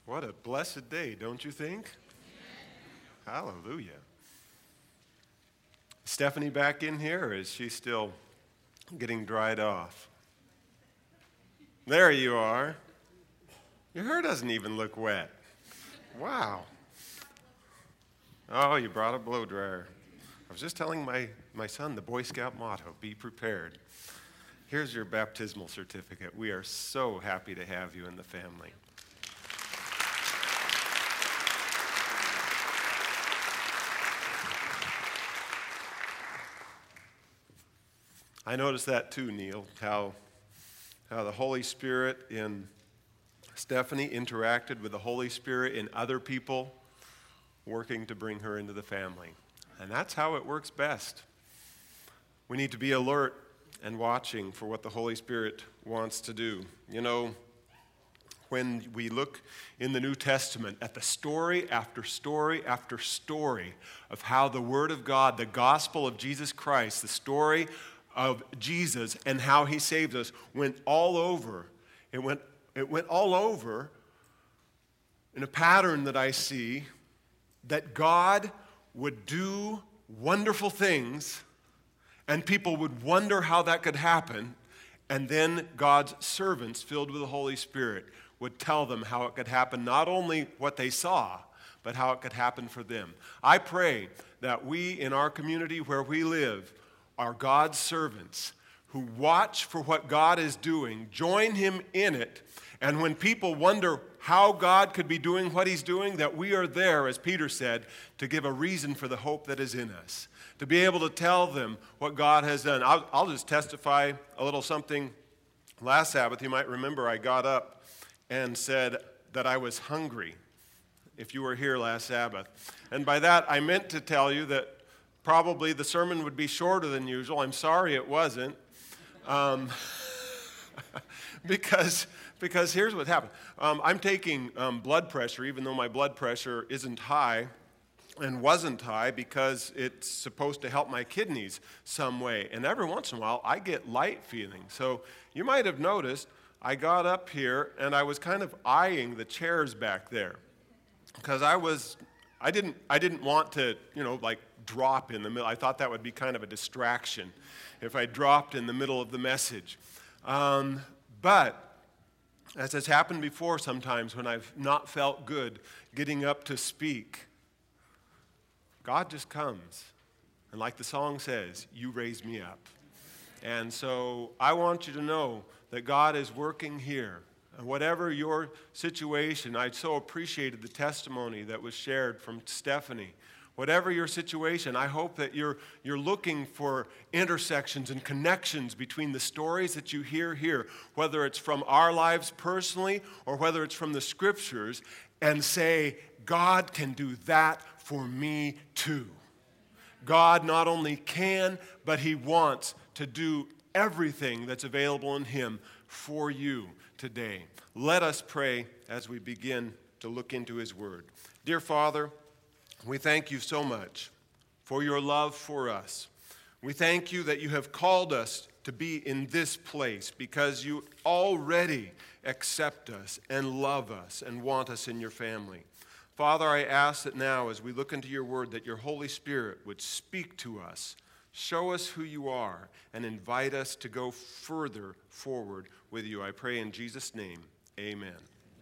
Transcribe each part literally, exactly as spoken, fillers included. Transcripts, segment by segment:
What a blessed day, don't you think? Hallelujah. Stephanie back in here, or is she still getting dried off? There you are. Your hair doesn't even look wet. Wow. Oh, you brought a blow dryer. I was just telling my, my son the Boy Scout motto, be prepared. Here's your baptismal certificate. We are so happy to have you in the family. I noticed that too, Neil, how, how the Holy Spirit in Stephanie interacted with the Holy Spirit in other people working to bring her into the family. And that's how it works best. We need to be alert and watching for what the Holy Spirit wants to do. You know, when we look in the New Testament at the story after story after story of how the Word of God, the gospel of Jesus Christ, the story of Jesus and how he saved us went all over. It went, it went all over in a pattern that I see that God would do wonderful things and people would wonder how that could happen, and then God's servants filled with the Holy Spirit would tell them how it could happen, not only what they saw, but how it could happen for them. I pray that we in our community where we live are God's servants who watch for what God is doing, join him in it, and when people wonder how God could be doing what he's doing, that we are there, as Peter said, to give a reason for the hope that is in us, to be able to tell them what God has done. I'll, I'll just testify a little something. Last Sabbath, you might remember, I got up and said that I was hungry, if you were here last Sabbath. And by that, I meant to tell you that probably the sermon would be shorter than usual. I'm sorry it wasn't. Um, because, because here's what happened. Um, I'm taking um, blood pressure, even though my blood pressure isn't high and wasn't high, because it's supposed to help my kidneys some way. And every once in a while, I get light feeling. So you might have noticed I got up here and I was kind of eyeing the chairs back there because I was, I didn't, I didn't want to, you know, like, drop in the middle. I thought that would be kind of a distraction if I dropped in the middle of the message. Um, but as has happened before sometimes when I've not felt good getting up to speak, God just comes. And like the song says, you raise me up. And so I want you to know that God is working here. And whatever your situation, I so appreciated the testimony that was shared from Stephanie. Whatever your situation, I hope that you're, you're looking for intersections and connections between the stories that you hear here, whether it's from our lives personally or whether it's from the Scriptures, and say, God can do that for me too. God not only can, but he wants to do everything that's available in him for you today. Let us pray as we begin to look into his word. Dear Father, we thank you so much for your love for us. We thank you that you have called us to be in this place because you already accept us and love us and want us in your family. Father, I ask that now as we look into your word that your Holy Spirit would speak to us, show us who you are, and invite us to go further forward with you. I pray in Jesus' name, amen.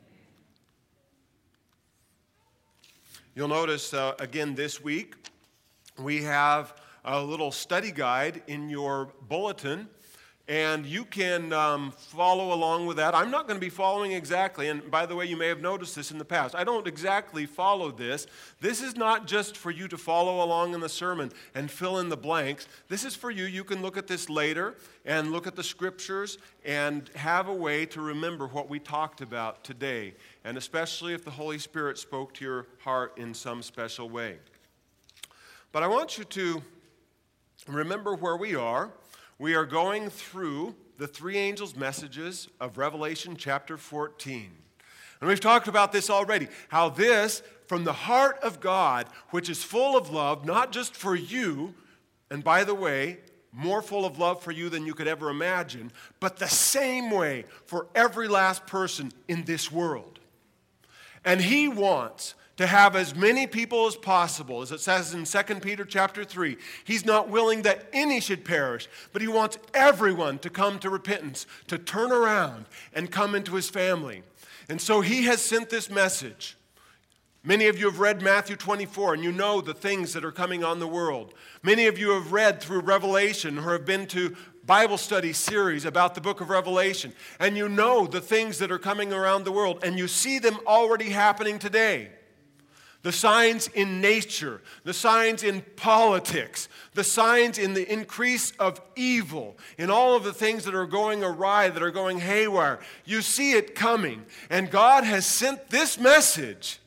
You'll notice, uh, again, this week, we have a little study guide in your bulletin, and you can um, follow along with that. I'm not going to be following exactly, and by the way, you may have noticed this in the past. I don't exactly follow this. This is not just for you to follow along in the sermon and fill in the blanks. This is for you. You can look at this later and look at the Scriptures and have a way to remember what we talked about today, and especially if the Holy Spirit spoke to your heart in some special way. But I want you to remember where we are. We are going through the three angels' messages of Revelation chapter fourteen. And we've talked about this already, how this, from the heart of God, which is full of love, not just for you, and by the way, more full of love for you than you could ever imagine, but the same way for every last person in this world. And he wants to have as many people as possible, as it says in Second Peter chapter three. He's not willing that any should perish, but he wants everyone to come to repentance, to turn around and come into his family. And so he has sent this message. Many of you have read Matthew twenty-four, and you know the things that are coming on the world. Many of you have read through Revelation or have been to Bible study series about the book of Revelation, and you know the things that are coming around the world, and you see them already happening today. The signs in nature, the signs in politics, the signs in the increase of evil, in all of the things that are going awry, that are going haywire. You see it coming, and God has sent this message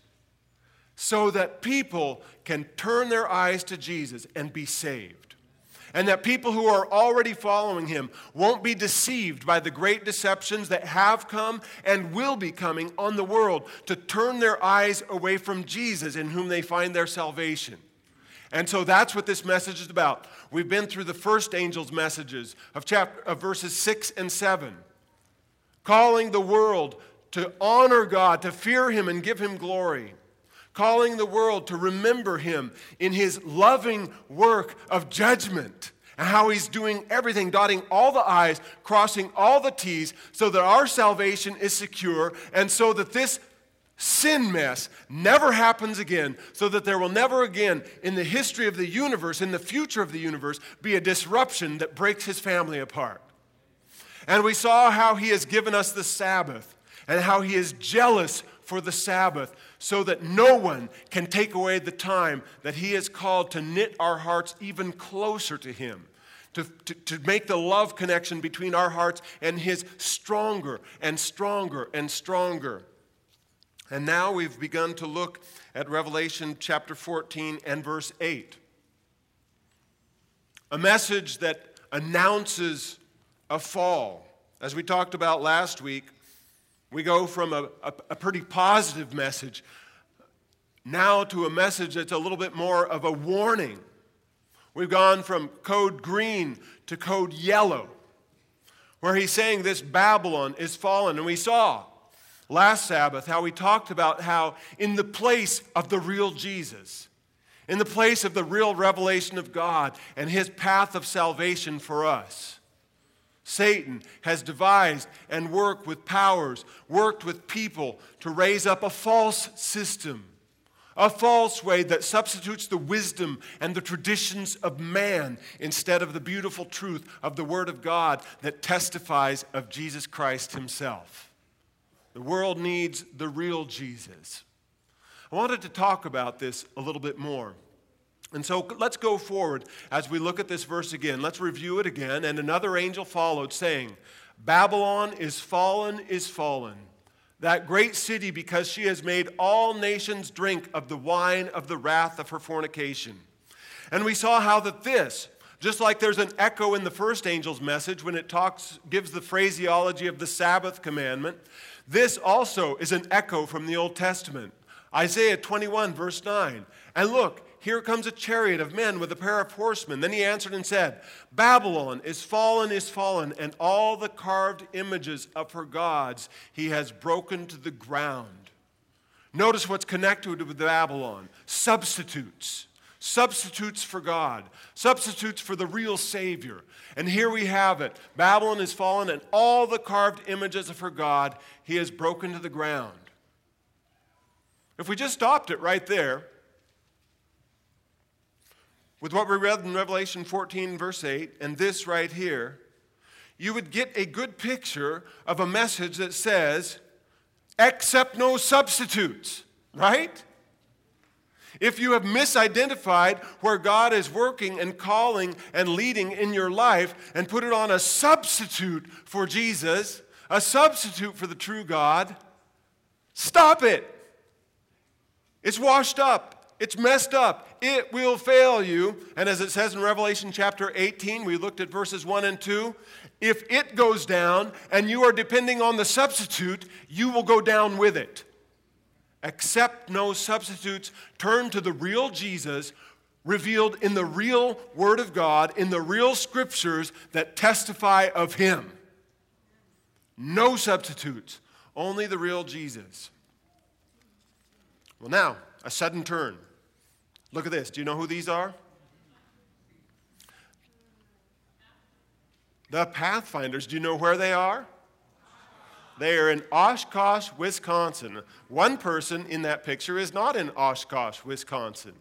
so that people can turn their eyes to Jesus and be saved. And that people who are already following him won't be deceived by the great deceptions that have come and will be coming on the world to turn their eyes away from Jesus, in whom they find their salvation. And so that's what this message is about. We've been through the first angel's messages of, chapter, of verses six and seven, calling the world to honor God, to fear him and give him glory. Calling the world to remember him in his loving work of judgment, and how he's doing everything, dotting all the I's, crossing all the T's, so that our salvation is secure, and so that this sin mess never happens again, so that there will never again in the history of the universe, in the future of the universe, be a disruption that breaks his family apart. And we saw how he has given us the Sabbath, and how he is jealous for the Sabbath, so that no one can take away the time that he has called to knit our hearts even closer to him, to, to, to make the love connection between our hearts and his stronger and stronger and stronger. And now we've begun to look at Revelation chapter fourteen and verse eight. A message that announces a fall. As we talked about last week, we go from a, a, a pretty positive message now to a message that's a little bit more of a warning. We've gone from code green to code yellow, where he's saying this Babylon is fallen. And we saw last Sabbath how we talked about how in the place of the real Jesus, in the place of the real revelation of God and his path of salvation for us, Satan has devised and worked with powers, worked with people to raise up a false system, a false way that substitutes the wisdom and the traditions of man instead of the beautiful truth of the Word of God that testifies of Jesus Christ himself. The world needs the real Jesus. I wanted to talk about this a little bit more. And so let's go forward as we look at this verse again. Let's review it again. And another angel followed, saying, Babylon is fallen, is fallen, that great city, because she has made all nations drink of the wine of the wrath of her fornication. And we saw how that this, just like there's an echo in the first angel's message when it talks, gives the phraseology of the Sabbath commandment, this also is an echo from the Old Testament. Isaiah twenty-one, verse nine. And look, here comes a chariot of men with a pair of horsemen. Then he answered and said, Babylon is fallen, is fallen, and all the carved images of her gods he has broken to the ground. Notice what's connected with Babylon. Substitutes. Substitutes for God. Substitutes for the real Savior. And here we have it. Babylon is fallen, and all the carved images of her God he has broken to the ground. If we just stopped it right there, with what we read in Revelation fourteen, verse eight, and this right here, you would get a good picture of a message that says, accept no substitutes, right? If you have misidentified where God is working and calling and leading in your life and put it on a substitute for Jesus, a substitute for the true God, stop it. It's washed up. It's messed up. It will fail you. And as it says in Revelation chapter eighteen, we looked at verses one and two. If it goes down and you are depending on the substitute, you will go down with it. Accept no substitutes. Turn to the real Jesus revealed in the real Word of God, in the real Scriptures that testify of Him. No substitutes. Only the real Jesus. Well, now, a sudden turn. Look at this. Do you know who these are? The Pathfinders. Do you know where they are? They are in Oshkosh, Wisconsin. One person in that picture is not in Oshkosh, Wisconsin.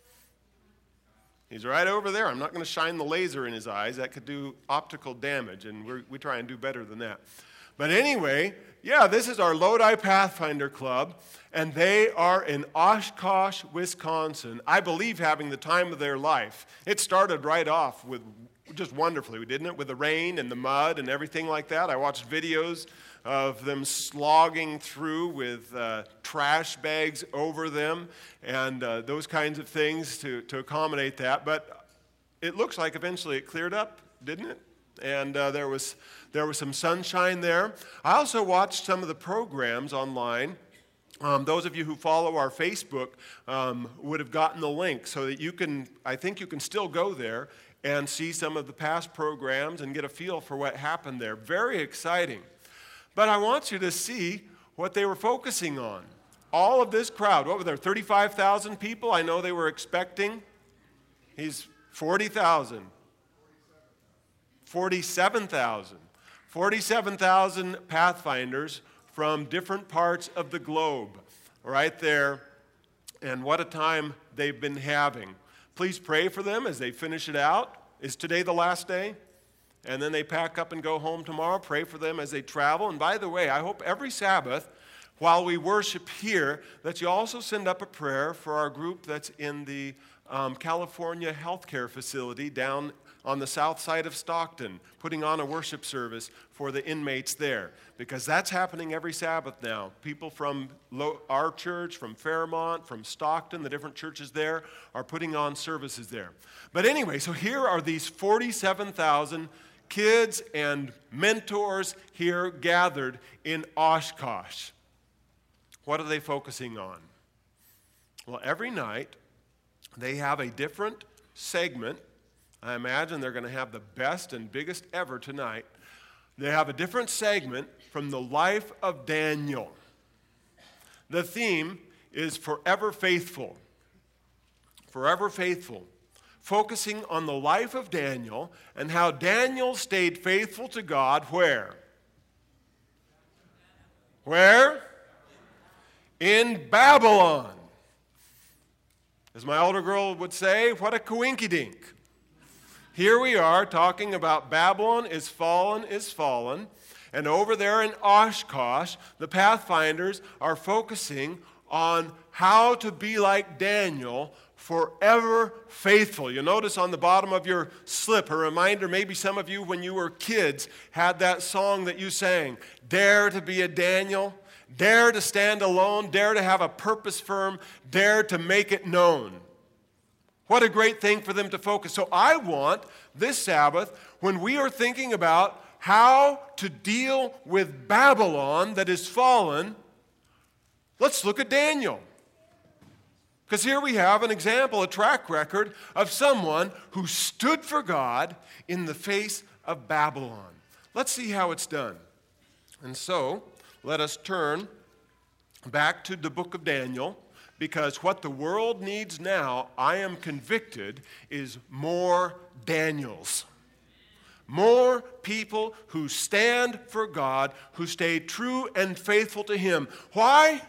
He's right over there. I'm not going to shine the laser in his eyes. That could do optical damage, and we're, we try and do better than that. But anyway, yeah, this is our Lodi Pathfinder Club, and they are in Oshkosh, Wisconsin, I believe having the time of their life. It started right off with just wonderfully, didn't it? With the rain and the mud and everything like that. I watched videos of them slogging through with uh, trash bags over them and uh, those kinds of things to, to accommodate that. But it looks like eventually it cleared up, didn't it? And uh, there was there was some sunshine there. I also watched some of the programs online. Um, those of you who follow our Facebook um, would have gotten the link so that you can, I think you can still go there and see some of the past programs and get a feel for what happened there. Very exciting. But I want you to see what they were focusing on. All of this crowd, what were there, thirty-five thousand people? I know they were expecting. He's forty thousand. forty-seven thousand. forty-seven thousand Pathfinders from different parts of the globe, right there. And what a time they've been having. Please pray for them as they finish it out. Is today the last day? And then they pack up and go home tomorrow. Pray for them as they travel. And by the way, I hope every Sabbath, while we worship here, that you also send up a prayer for our group that's in the um, California healthcare facility down on the south side of Stockton, putting on a worship service for the inmates there. Because that's happening every Sabbath now. People from our church, from Fairmont, from Stockton, the different churches there, are putting on services there. But anyway, so here are these forty-seven thousand kids and mentors here gathered in Oshkosh. What are they focusing on? Well, every night they have a different segment. I imagine they're going to have the best and biggest ever tonight. They have a different segment from the life of Daniel. The theme is Forever Faithful. Forever Faithful. Focusing on the life of Daniel and how Daniel stayed faithful to God where? Where? In Babylon. As my older girl would say, what a coinkydink. Here we are talking about Babylon is fallen, is fallen. And over there in Oshkosh, the Pathfinders are focusing on how to be like Daniel, forever faithful. You notice on the bottom of your slip a reminder, maybe some of you when you were kids had that song that you sang, dare to be a Daniel, dare to stand alone, dare to have a purpose firm, dare to make it known. What a great thing for them to focus. So I want this Sabbath, when we are thinking about how to deal with Babylon that is fallen, let's look at Daniel. Because here we have an example, a track record of someone who stood for God in the face of Babylon. Let's see how it's done. And so, let us turn back to the book of Daniel, because what the world needs now, I am convicted, is more Daniels. More people who stand for God, who stay true and faithful to Him. Why?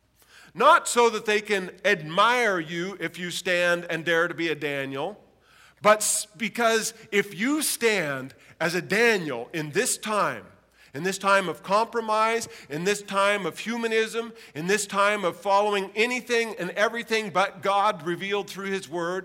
Not so that they can admire you if you stand and dare to be a Daniel, but because if you stand as a Daniel in this time, in this time of compromise, in this time of humanism, in this time of following anything and everything but God revealed through His Word,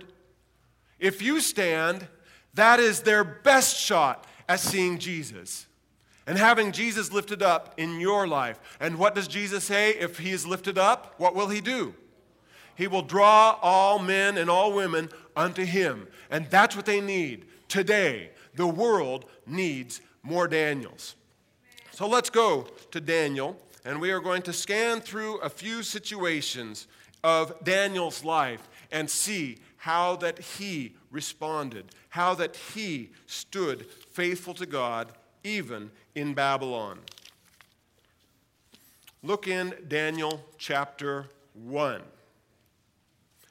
if you stand, that is their best shot at seeing Jesus and having Jesus lifted up in your life. And what does Jesus say? If He is lifted up, what will He do? He will draw all men and all women unto Him. And that's what they need. Today, the world needs more Daniels. So let's go to Daniel, and we are going to scan through a few situations of Daniel's life and see how that he responded, how that he stood faithful to God, even in Babylon. Look in Daniel chapter one.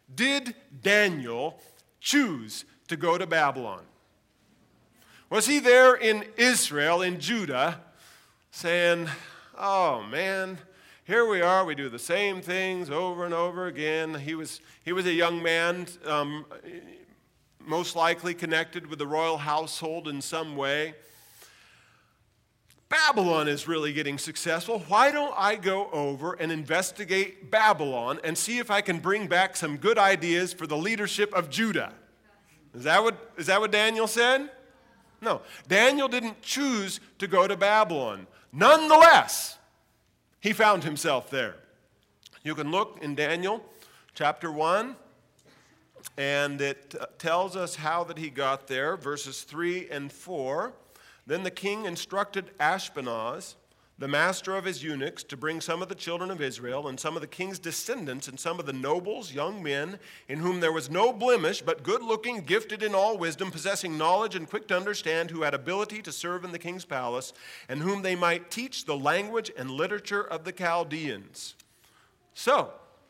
did Daniel choose to go to Babylon? Was he there in Israel, in Judah, saying, oh man, here we are, we do the same things over and over again? He was, he was a young man, um, most likely connected with the royal household in some way. Babylon is really getting successful. Why don't I go over and investigate Babylon and see if I can bring back some good ideas for the leadership of Judah? Is that what, is that what Daniel said? No. Daniel didn't choose to go to Babylon. Nonetheless, he found himself there. You can look in Daniel chapter one, and it tells us how that he got there, verses three and four. Then the king instructed Ashpenaz, the master of his eunuchs, to bring some of the children of Israel and some of the king's descendants and some of the nobles, young men, in whom there was no blemish, but good-looking, gifted in all wisdom, possessing knowledge and quick to understand, who had ability to serve in the king's palace, and whom they might teach the language and literature of the Chaldeans. So,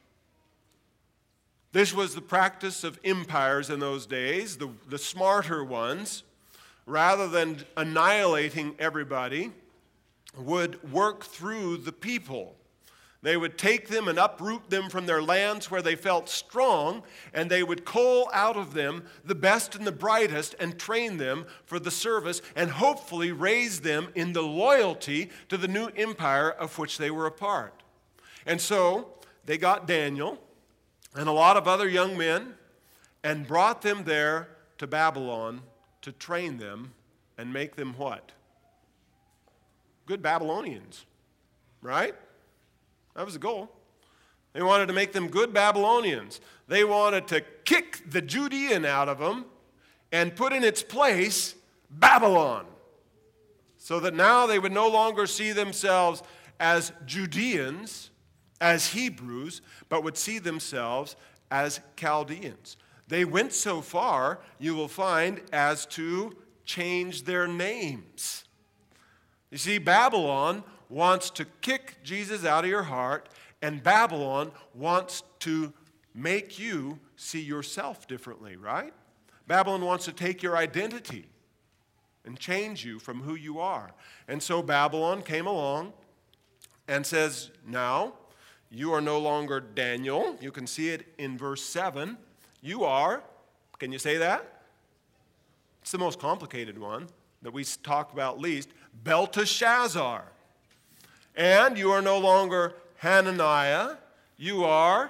this was the practice of empires in those days, the, the smarter ones, rather than annihilating everybody, would work through the people. They would take them and uproot them from their lands where they felt strong, and they would cull out of them the best and the brightest and train them for the service and hopefully raise them in the loyalty to the new empire of which they were a part. And so they got Daniel and a lot of other young men and brought them there to Babylon to train them and make them what? Good Babylonians, right? That was the goal. They wanted to make them good Babylonians. They wanted to kick the Judean out of them and put in its place Babylon, so that now they would no longer see themselves as Judeans, as Hebrews, but would see themselves as Chaldeans. They went so far, you will find, as to change their names. You see, Babylon wants to kick Jesus out of your heart, and Babylon wants to make you see yourself differently, right? Babylon wants to take your identity and change you from who you are. And so Babylon came along and says, now, you are no longer Daniel. You can see it in verse seven. You are, can you say that? It's the most complicated one that we talk about least, Belteshazzar. And you are no longer Hananiah. You are,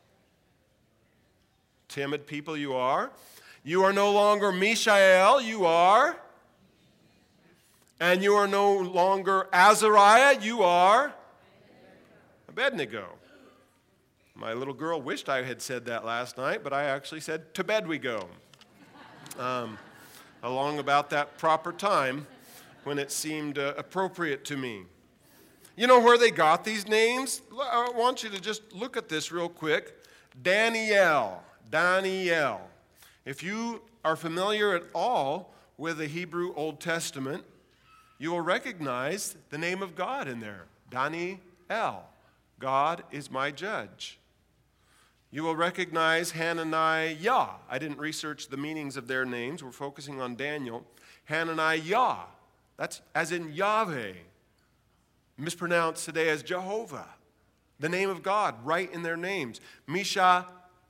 timid people you are. You are no longer Mishael. You are. And you are no longer Azariah. You are Abednego. My little girl wished I had said that last night, but I actually said, to bed we go. Um, along about that proper time when it seemed uh, appropriate to me. You know where they got these names? I want you to just look at this real quick. Daniel, Daniel. If you are familiar at all with the Hebrew Old Testament, you will recognize the name of God in there. Daniel. God is my judge. You will recognize Hananiah. I didn't research the meanings of their names. We're focusing on Daniel. Hananiah. That's as in Yahweh. Mispronounced today as Jehovah. The name of God right in their names. Mishael.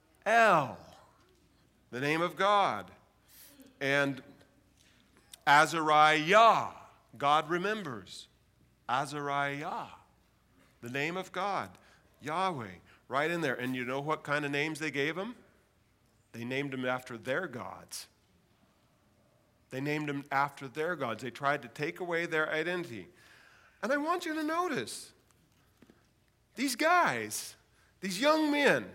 The name of God. And Azariah. God remembers. Azariah. The name of God. Yahweh. Right in there. And you know what kind of names they gave them? They named them after their gods. They named them after their gods. They tried to take away their identity. And I want you to notice, these guys, these young men,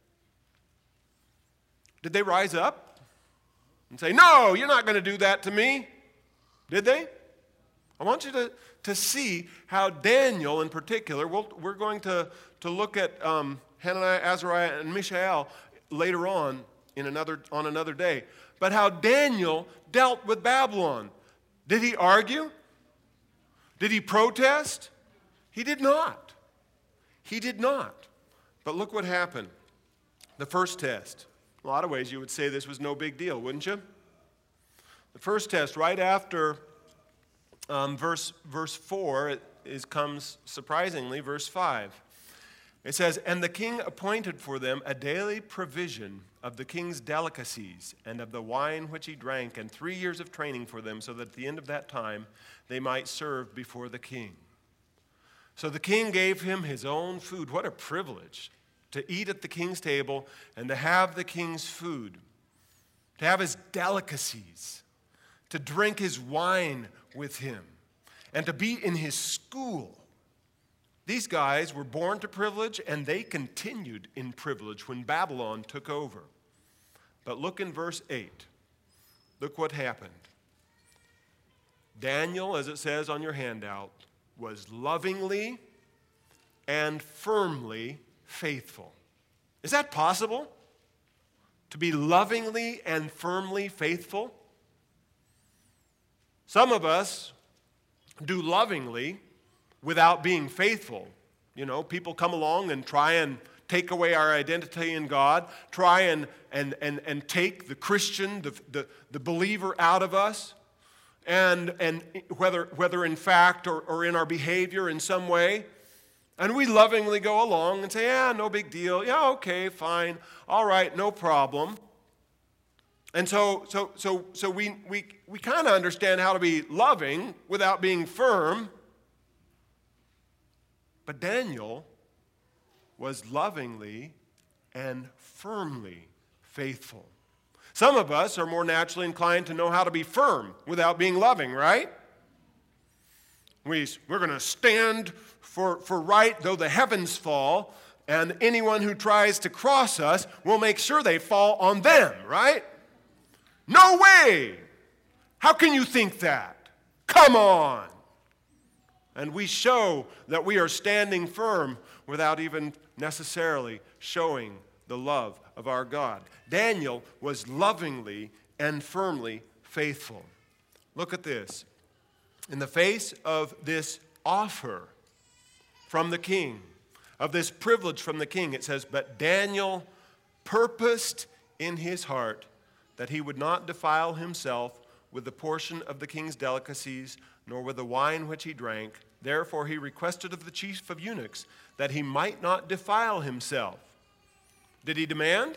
did they rise up and say, no, you're not going to do that to me? Did they? I want you to, to see how Daniel in particular, we'll, we're going to, to look at um, Hananiah, Azariah, and Mishael later on in another, on another day, but how Daniel dealt with Babylon. Did he argue? Did he protest? He did not. He did not. But look what happened. The first test. In a lot of ways, you would say this was no big deal, wouldn't you? The first test, right after um, verse, verse four, it is, comes surprisingly, verse five. It says, "And the king appointed for them a daily provision of the king's delicacies and of the wine which he drank, and three years of training for them, so that at the end of that time they might serve before the king." So the king gave him his own food. What a privilege to eat at the king's table and to have the king's food, to have his delicacies, to drink his wine with him, and to be in his school. These guys were born to privilege, and they continued in privilege when Babylon took over. But look in verse eight. Look what happened. Daniel, as it says on your handout, was lovingly and firmly faithful. Is that possible? To be lovingly and firmly faithful? Some of us do lovingly without being faithful. You know, people come along and try and take away our identity in God, try and and and, and take the Christian, the, the, the believer out of us, and and whether whether in fact or, or in our behavior in some way. And we lovingly go along and say, yeah, no big deal. Yeah, okay, fine. All right, no problem. And so so so so we we, we kind of understand how to be loving without being firm. But Daniel was lovingly and firmly faithful. Some of us are more naturally inclined to know how to be firm without being loving, right? We, we're going to stand for, for right though the heavens fall, and anyone who tries to cross us, we'll make sure they fall on them, right? No way! How can you think that? Come on! And we show that we are standing firm without even necessarily showing the love of our God. Daniel was lovingly and firmly faithful. Look at this. In the face of this offer from the king, of this privilege from the king, it says, "But Daniel purposed in his heart that he would not defile himself with the portion of the king's delicacies, nor with the wine which he drank. Therefore he requested of the chief of eunuchs that he might not defile himself." Did he demand?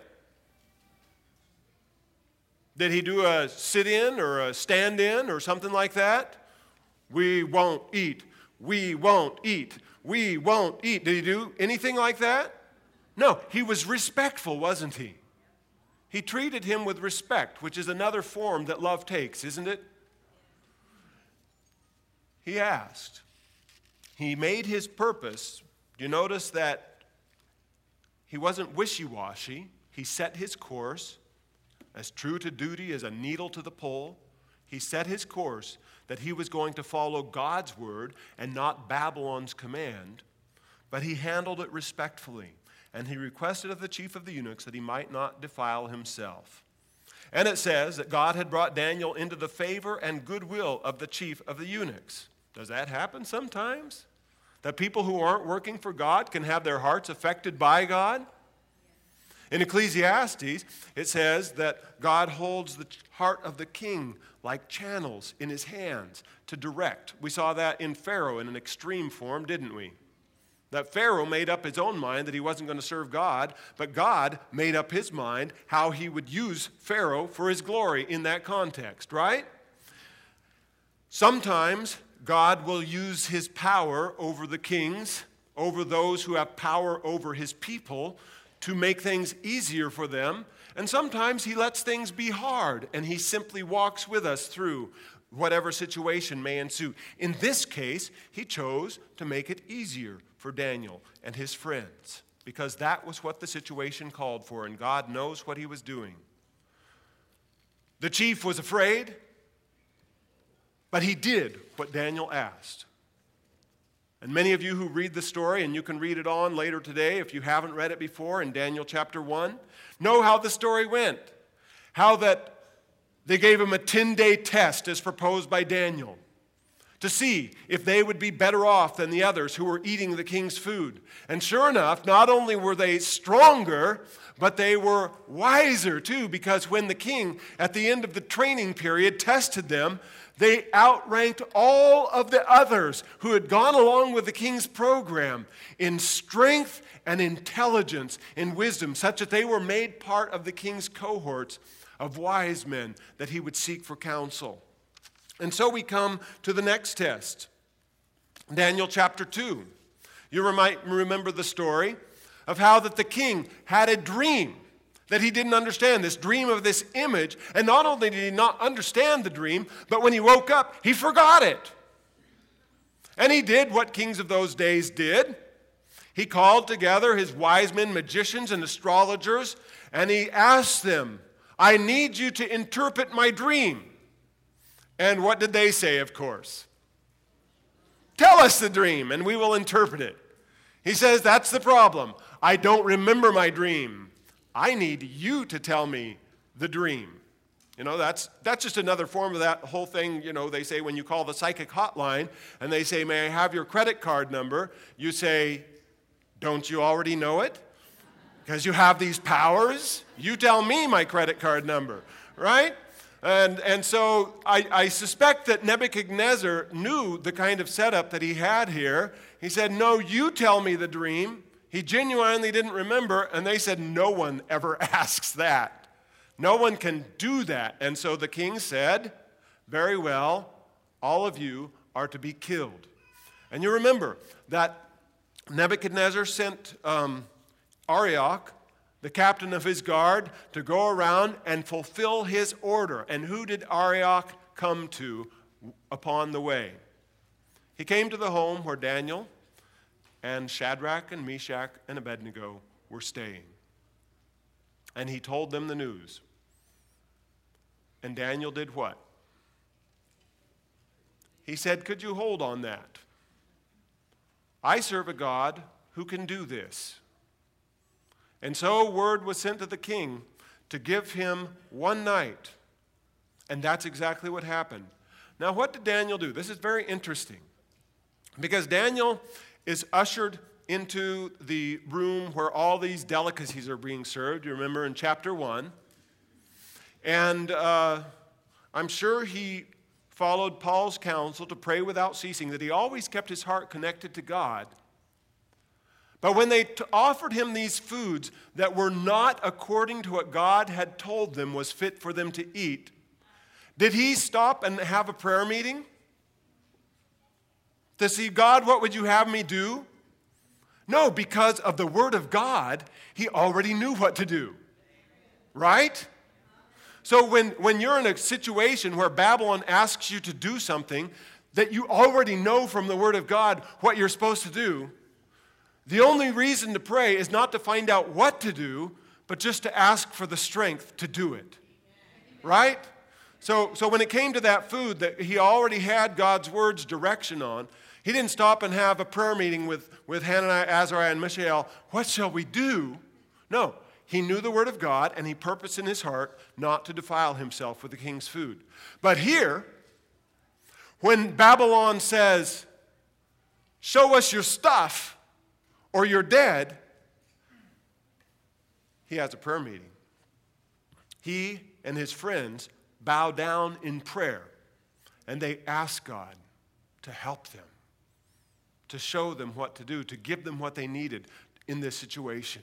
Did he do a sit-in or a stand-in or something like that? We won't eat. We won't eat. We won't eat. Did he do anything like that? No, he was respectful, wasn't he? He treated him with respect, which is another form that love takes, isn't it? He asked. He made his purpose. Do you notice that he wasn't wishy-washy? He set his course, as true to duty as a needle to the pole. He set his course that he was going to follow God's word and not Babylon's command, but he handled it respectfully. And he requested of the chief of the eunuchs that he might not defile himself. And it says that God had brought Daniel into the favor and goodwill of the chief of the eunuchs. Does that happen sometimes? That people who aren't working for God can have their hearts affected by God? In Ecclesiastes, it says that God holds the heart of the king like channels in his hands to direct. We saw that in Pharaoh in an extreme form, didn't we? That Pharaoh made up his own mind that he wasn't going to serve God, but God made up his mind how he would use Pharaoh for his glory in that context, right? Sometimes God will use his power over the kings, over those who have power over his people, to make things easier for them. And sometimes he lets things be hard, and he simply walks with us through whatever situation may ensue. In this case, he chose to make it easier for Daniel and his friends, because that was what the situation called for, and God knows what he was doing. The chief was afraid, but he did what Daniel asked. And many of you who read the story, and you can read it on later today if you haven't read it before in Daniel chapter one, know how the story went. How that they gave him a ten-day test as proposed by Daniel to see if they would be better off than the others who were eating the king's food. And sure enough, not only were they stronger, but they were wiser too, because when the king, at the end of the training period, tested them, they outranked all of the others who had gone along with the king's program in strength and intelligence and wisdom, such that they were made part of the king's cohorts of wise men that he would seek for counsel. And so we come to the next test, Daniel chapter two. You might remember the story of how that the king had a dream that he didn't understand, this dream of this image. And not only did he not understand the dream, but when he woke up, he forgot it. And he did what kings of those days did. He called together his wise men, magicians, and astrologers, and he asked them, I need you to interpret my dream. And what did they say, of course? Tell us the dream, and we will interpret it. He says, that's the problem. I don't remember my dream. I need you to tell me the dream. You know, that's that's just another form of that whole thing. You know, they say when you call the psychic hotline and they say, may I have your credit card number? You say, don't you already know it? Because you have these powers. You tell me my credit card number, right? And, and so I, I suspect that Nebuchadnezzar knew the kind of setup that he had here. He said, no, you tell me the dream. He genuinely didn't remember, and they said, no one ever asks that. No one can do that. And so the king said, very well, all of you are to be killed. And you remember that Nebuchadnezzar sent um, Arioch, the captain of his guard, to go around and fulfill his order. And who did Arioch come to upon the way? He came to the home where Daniel and Shadrach and Meshach and Abednego were staying. And he told them the news. And Daniel did what? He said, could you hold on that? I serve a God who can do this. And so word was sent to the king to give him one night. And that's exactly what happened. Now, what did Daniel do? This is very interesting. Because Daniel is ushered into the room where all these delicacies are being served. You remember in chapter one. And uh, I'm sure he followed Paul's counsel to pray without ceasing, that he always kept his heart connected to God. But when they t- offered him these foods that were not according to what God had told them was fit for them to eat, did he stop and have a prayer meeting? To see, God, what would you have me do? No, because of the word of God, he already knew what to do. Right? So when, when you're in a situation where Babylon asks you to do something that you already know from the word of God what you're supposed to do, the only reason to pray is not to find out what to do, but just to ask for the strength to do it. Right? So, so when it came to that food that he already had God's word's direction on, he didn't stop and have a prayer meeting with, with Hananiah, Azariah, and Mishael. What shall we do? No. He knew the word of God, and he purposed in his heart not to defile himself with the king's food. But here, when Babylon says, show us your stuff, or you're dead, he has a prayer meeting. He and his friends bow down in prayer, and they ask God to help them, to show them what to do, to give them what they needed in this situation.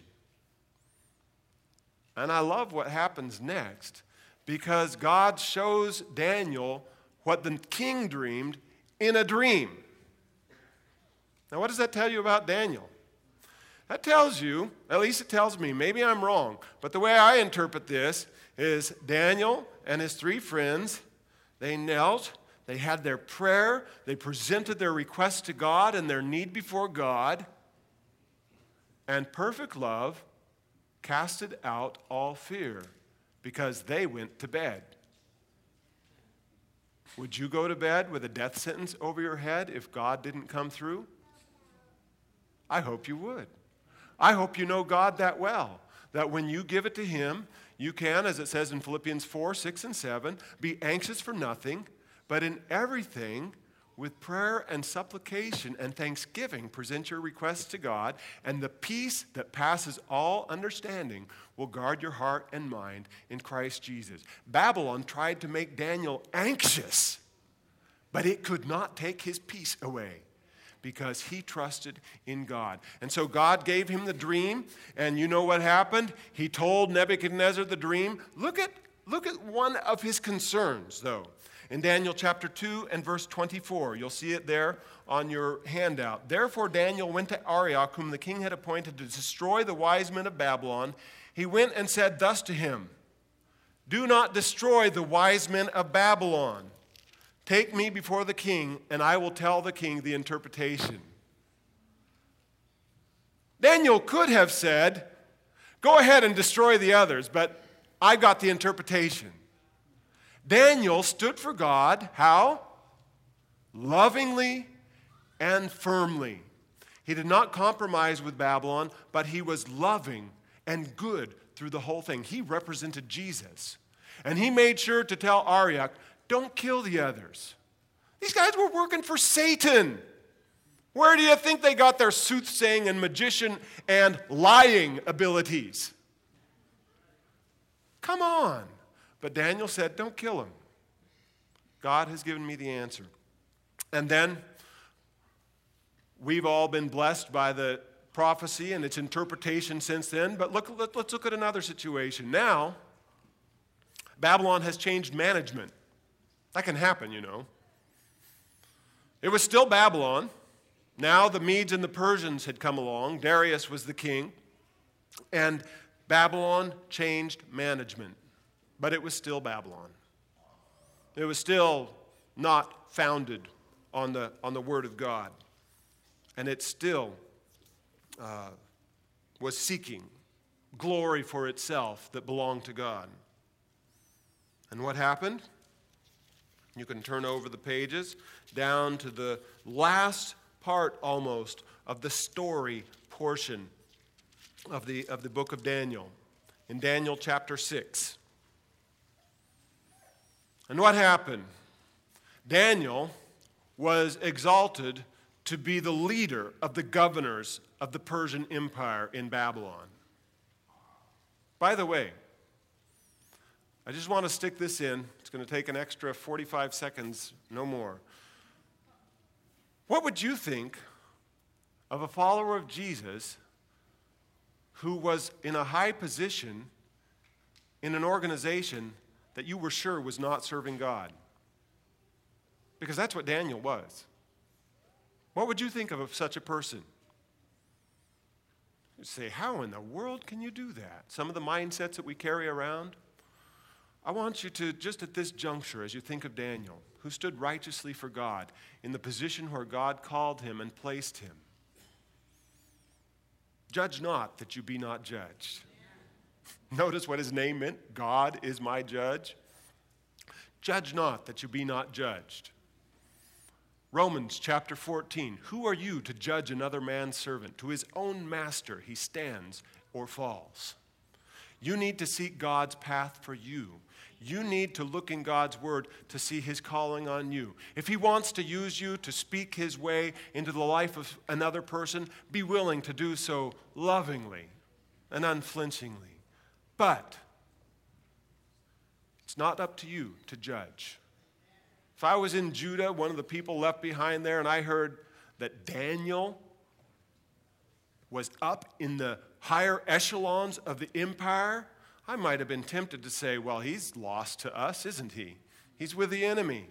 And I love what happens next, because God shows Daniel what the king dreamed in a dream. Now, what does that tell you about Daniel? That tells you, at least it tells me, maybe I'm wrong, but the way I interpret this is Daniel and his three friends, they knelt, they had their prayer, they presented their request to God and their need before God, and perfect love casted out all fear because they went to bed. Would you go to bed with a death sentence over your head if God didn't come through? I hope you would. I hope you know God that well, that when you give it to him, you can, as it says in Philippians four, six, and seven, be anxious for nothing, but in everything, with prayer and supplication and thanksgiving, present your requests to God, and the peace that passes all understanding will guard your heart and mind in Christ Jesus. Babylon tried to make Daniel anxious, but it could not take his peace away because he trusted in God. And so God gave him the dream, and you know what happened? He told Nebuchadnezzar the dream. Look at, look at one of his concerns, though. In Daniel chapter two and verse twenty-four, you'll see it there on your handout. Therefore Daniel went to Arioch, whom the king had appointed to destroy the wise men of Babylon. He went and said thus to him, do not destroy the wise men of Babylon. Take me before the king, and I will tell the king the interpretation. Daniel could have said, go ahead and destroy the others, but I got the interpretation. Daniel stood for God, how? Lovingly and firmly. He did not compromise with Babylon, but he was loving and good through the whole thing. He represented Jesus. And he made sure to tell Arioch, don't kill the others. These guys were working for Satan. Where do you think they got their soothsaying and magician and lying abilities? Come on. But Daniel said, don't kill him. God has given me the answer. And then we've all been blessed by the prophecy and its interpretation since then. But look, let, let's look at another situation. Now, Babylon has changed management. That can happen, you know. It was still Babylon. Now the Medes and the Persians had come along. Darius was the king. And Babylon changed management. But it was still Babylon. It was still not founded on the, on the Word of God. And it still uh, was seeking glory for itself that belonged to God. And what happened? You can turn over the pages down to the last part almost of the story portion of the, of the book of Daniel. In Daniel chapter six. And what happened? Daniel was exalted to be the leader of the governors of the Persian Empire in Babylon. By the way, I just want to stick this in. It's going to take an extra forty-five seconds, no more. What would you think of a follower of Jesus who was in a high position in an organization that you were sure was not serving God? Because that's what Daniel was. What would you think of such a person? You'd say, how in the world can you do that? Some of the mindsets that we carry around. I want you to, just at this juncture, as you think of Daniel, who stood righteously for God in the position where God called him and placed him, judge not that you be not judged. Notice what his name meant. God is my judge. Judge not that you be not judged. Romans chapter fourteen. Who are you to judge another man's servant? To his own master he stands or falls. You need to seek God's path for you. You need to look in God's word to see his calling on you. If he wants to use you to speak his way into the life of another person, be willing to do so lovingly and unflinchingly. But it's not up to you to judge. If I was in Judah, one of the people left behind there, and I heard that Daniel was up in the higher echelons of the empire, I might have been tempted to say, well, he's lost to us, isn't he? He's with the enemy.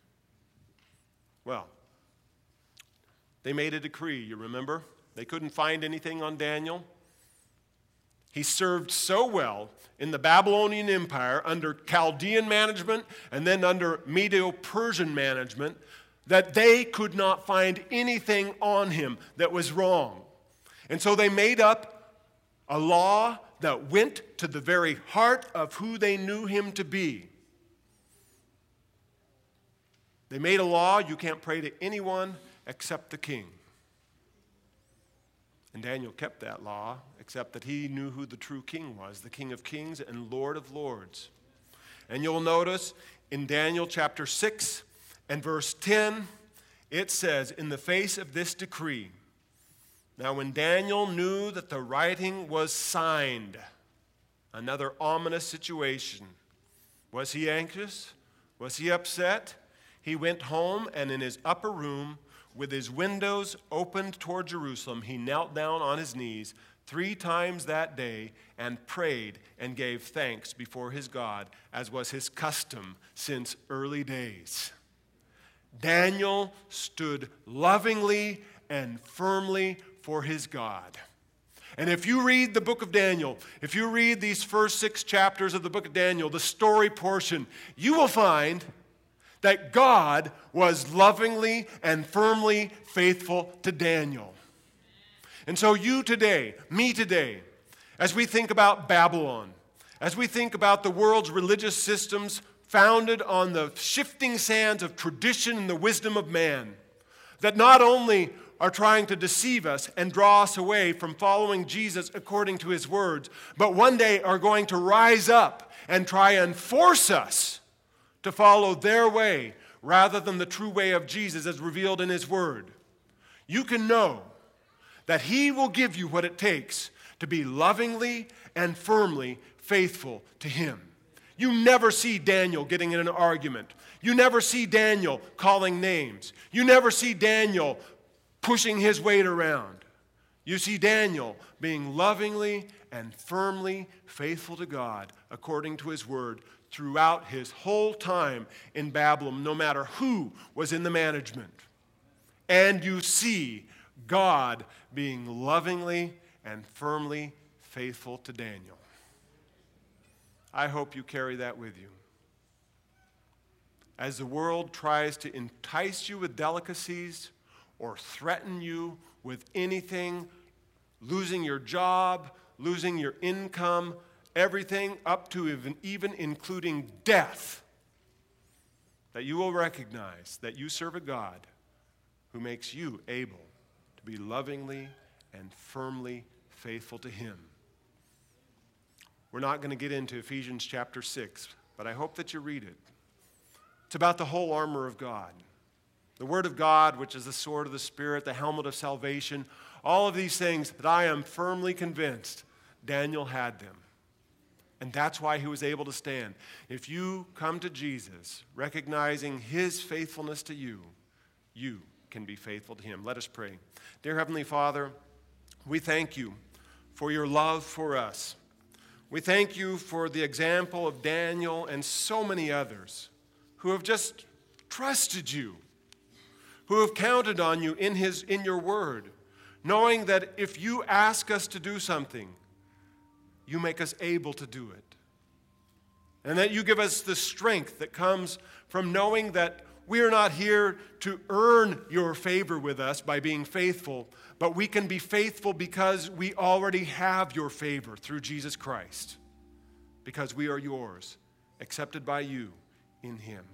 Well, they made a decree, you remember? They couldn't find anything on Daniel. He served so well in the Babylonian Empire under Chaldean management and then under Medo-Persian management that they could not find anything on him that was wrong. And so they made up a law that went to the very heart of who they knew him to be. They made a law, you can't pray to anyone except the king. And Daniel kept that law, except that he knew who the true king was, the King of Kings and Lord of Lords. And you'll notice in Daniel chapter six and verse ten, it says, in the face of this decree, now when Daniel knew that the writing was signed, another ominous situation, was he anxious? Was he upset? He went home, and in his upper room, with his windows opened toward Jerusalem, he knelt down on his knees three times that day and prayed and gave thanks before his God, as was his custom since early days. Daniel stood lovingly and firmly for his God. And if you read the book of Daniel, if you read these first six chapters of the book of Daniel, the story portion, you will find that God was lovingly and firmly faithful to Daniel. And so you today, me today, as we think about Babylon, as we think about the world's religious systems founded on the shifting sands of tradition and the wisdom of man, that not only are trying to deceive us and draw us away from following Jesus according to his words, but one day are going to rise up and try and force us to follow their way rather than the true way of Jesus as revealed in his word. You can know that he will give you what it takes to be lovingly and firmly faithful to him. You never see Daniel getting in an argument. You never see Daniel calling names. You never see Daniel pushing his weight around. You see Daniel being lovingly and firmly faithful to God according to his word throughout his whole time in Babylon, no matter who was in the management. And you see God being lovingly and firmly faithful to Daniel. I hope you carry that with you. As the world tries to entice you with delicacies or threaten you with anything, losing your job, losing your income, everything up to even, even including death, that you will recognize that you serve a God who makes you able to be lovingly and firmly faithful to him. We're not going to get into Ephesians chapter six, but I hope that you read it. It's about the whole armor of God. The Word of God, which is the sword of the Spirit, the helmet of salvation, all of these things that I am firmly convinced Daniel had them. And that's why he was able to stand. If you come to Jesus, recognizing his faithfulness to you, you can be faithful to him. Let us pray. Dear Heavenly Father, we thank you for your love for us. We thank you for the example of Daniel and so many others who have just trusted you, who have counted on you in his in your word, knowing that if you ask us to do something, you make us able to do it. And that you give us the strength that comes from knowing that we are not here to earn your favor with us by being faithful, but we can be faithful because we already have your favor through Jesus Christ, because we are yours, accepted by you in him.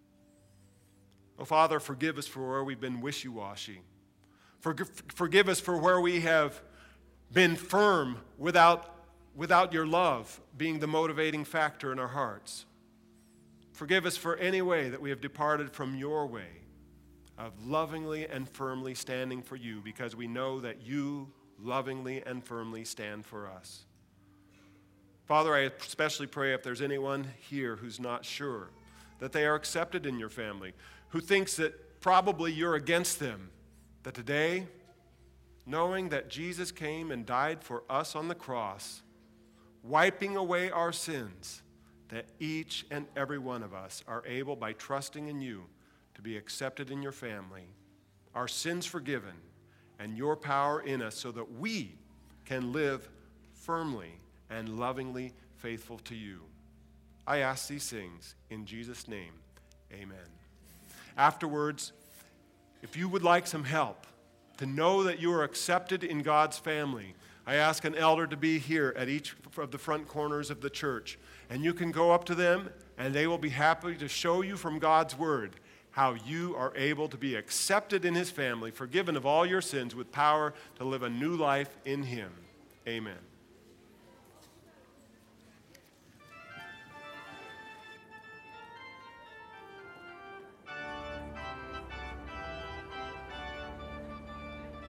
Oh, Father, forgive us for where we've been wishy-washy. Forgive, forgive us for where we have been firm without, without your love being the motivating factor in our hearts. Forgive us for any way that we have departed from your way of lovingly and firmly standing for you, because we know that you lovingly and firmly stand for us. Father, I especially pray if there's anyone here who's not sure that they are accepted in your family, who thinks that probably you're against them, that today, knowing that Jesus came and died for us on the cross, wiping away our sins, that each and every one of us are able, by trusting in you, to be accepted in your family, our sins forgiven, and your power in us so that we can live firmly and lovingly faithful to you. I ask these things in Jesus' name, amen. Afterwards, if you would like some help to know that you are accepted in God's family, I ask an elder to be here at each of the front corners of the church, and you can go up to them, and they will be happy to show you from God's word how you are able to be accepted in his family, forgiven of all your sins, with power to live a new life in him. Amen.